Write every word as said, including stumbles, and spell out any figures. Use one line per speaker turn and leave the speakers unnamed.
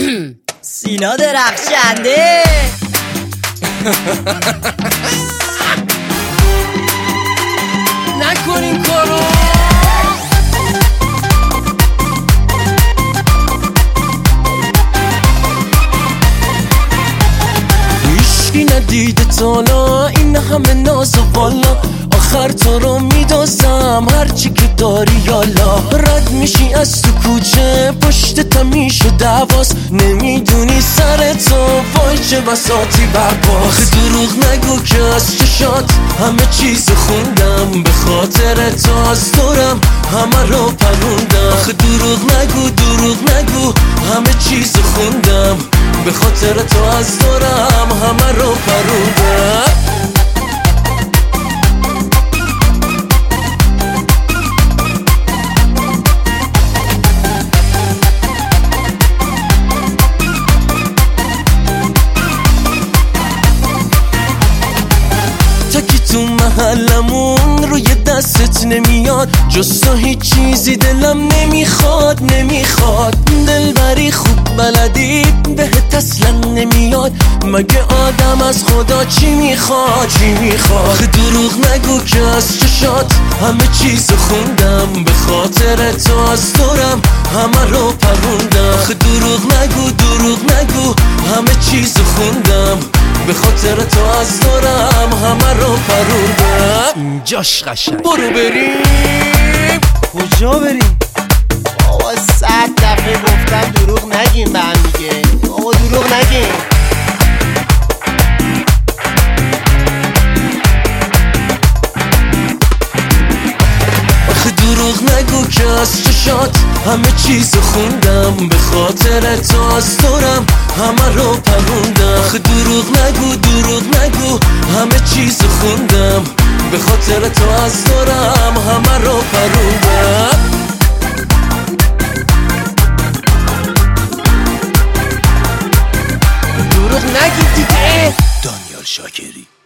سینا درخشنده.
نکن این کارو. هیچکی ندیده تالا این همه ناز و بالا، آخر تو رو میدازم هرچی که داری یالا. رد میشی از تو کوچه پشت تمیش و دواست، نمیدونی سر تو وای چه بساتی برباست. دروغ نگو که از چشات همه چیز خوندم، به خاطر تو از دورم همه رو پروندم. دروغ نگو دروغ نگو همه چیز خوندم، به خاطر تو از دورم همه رو پروندم. تو محلمون روی دستت نمیاد، جز تو هیچ چیزی دلم نمیخواد نمیخواد. دلبری خوب بلدی بهت اصلا نمیاد، مگه آدم از خدا چی میخواد چی میخواد. دروغ نگو که از چشات همه چیز خوندم، به خاطر تو از دورم همه رو پروندم. دروغ نگو دروغ نگو همه چیز خوندم، به خاطر تو از دورم همه رو پروندم. اینجاش قشنگ. برو بریم.
کجا بریم؟
بابا صد دفعه گفتم دروغ نگیم به هم دیگه. بابا دروغ نگیم.
دروغ نگو که از چشات همه چیز خوندم، به خاطر تو از دورم همه رو پروندم. دروغ نگو دروغ نگو همه چیز خوندم، به خاطر تو از دورم همه رو پروندم.
دروغ نگید دیگه.
دانیال شاکری.